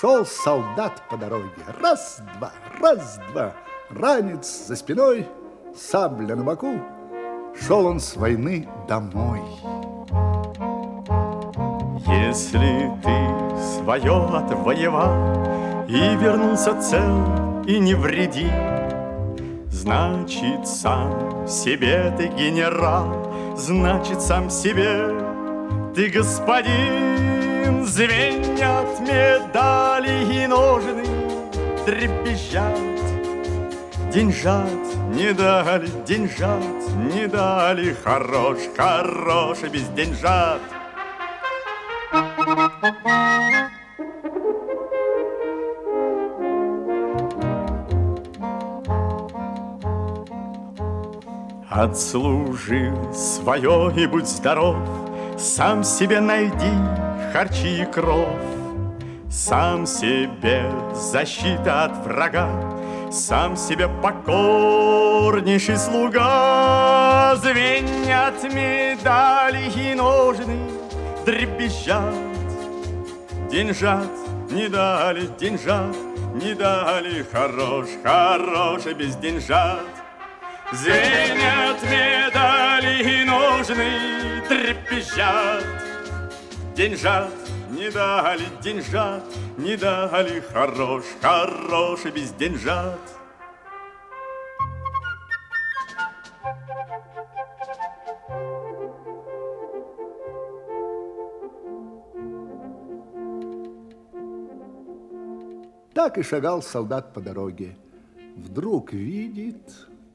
Шел солдат по дороге. Раз-два, раз-два. Ранец за спиной, сабля на боку. Шел он с войны домой. Если ты свое отвоевал и вернулся цел и невредим, значит, сам себе ты генерал, значит, сам себе ты господин. Звенят медали и ножны, дребезжат деньжат, не дали, деньжат не дали. Хорош, хорош и без деньжат. Отслужил свое и будь здоров, сам себе найди харчи и кров, сам себе защита от врага, сам себе покорнейший слуга. Звенят медали и ножны, дребезжат деньжат не дали, деньжат не дали. Хорош, хорош и без деньжат. Звенят медали и ножны, трепещат деньжат не дали, деньжат не дали. Хорош, хорош и без деньжат. Так и шагал солдат по дороге. Вдруг видит,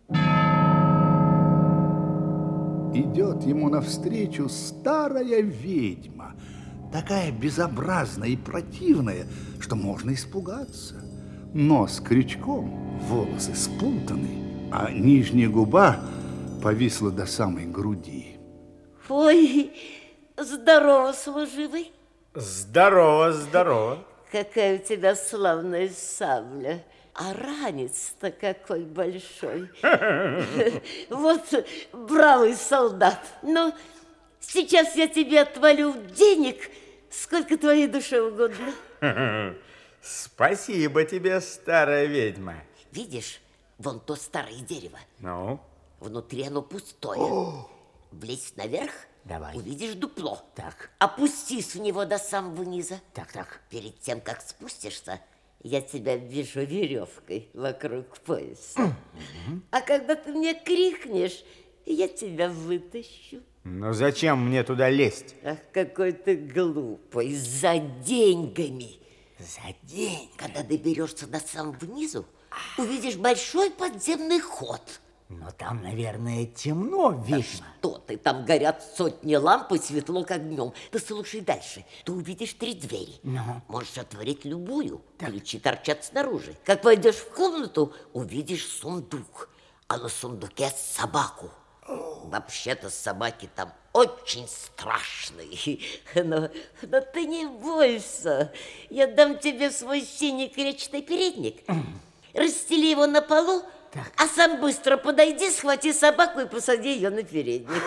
идет ему навстречу старая ведьма, такая безобразная и противная, что можно испугаться. Нос крючком, волосы спутаны, а нижняя губа повисла до самой груди. Ой, здорово, служивый. Здорово, здорово. Какая у тебя славная сабля. А ранец-то какой большой. Вот бравый солдат. Ну, сейчас я тебе отвалю денег, сколько твоей душе угодно. Спасибо тебе, старая ведьма. Видишь, вон то старое дерево. Ну? Внутри оно пустое. Влезь наверх, давай. Увидишь дупло. Так. Опустись в него до самого низа. Так, так. Перед тем, как спустишься, я тебя вяжу веревкой вокруг пояса. А когда ты мне крикнешь, я тебя вытащу. Ну зачем мне туда лезть? Ах, какой ты глупый, за деньгами. За деньги? Когда доберешься до самого низу, увидишь большой подземный ход. Но там, наверное, темно, ведьма. Что ты, там горят сотни ламп и светло, как днем. Ты слушай дальше. Ты увидишь 3 двери. Можешь отворить любую. Так. Ключи торчат снаружи. Как войдешь в комнату, увидишь сундук. А на сундуке собаку. Вообще-то собаки там очень страшные. Но ты не бойся. Я дам тебе свой синий клетчатый передник. Расстели его на полу. Так. А сам быстро подойди, схвати собаку и посади ее на передник.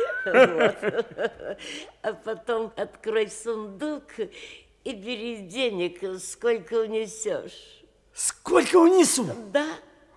А потом открой сундук и бери денег, сколько унесешь. Сколько унесу? Да.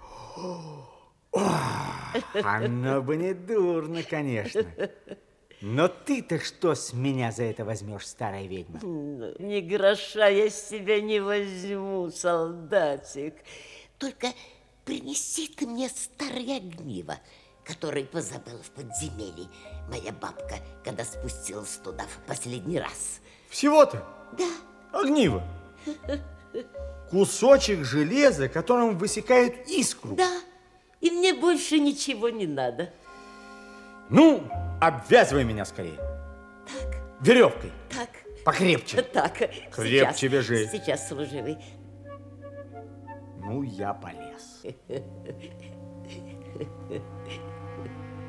Оно бы не дурно, конечно. Но ты-то что с меня за это возьмешь, старая ведьма? Ни гроша я с тебя не возьму, солдатик. Только принеси ты мне старое огниво, которое позабыла в подземелье моя бабка, когда спустилась туда в последний раз. Всего-то? Да. Огниво? Кусочек железа, которым высекают искру? Да. И мне больше ничего не надо. Ну, обвязывай меня скорее. Так. Веревкой. Так. Покрепче. Так. Крепче вяжи. Сейчас, служивый. Ну, я полез.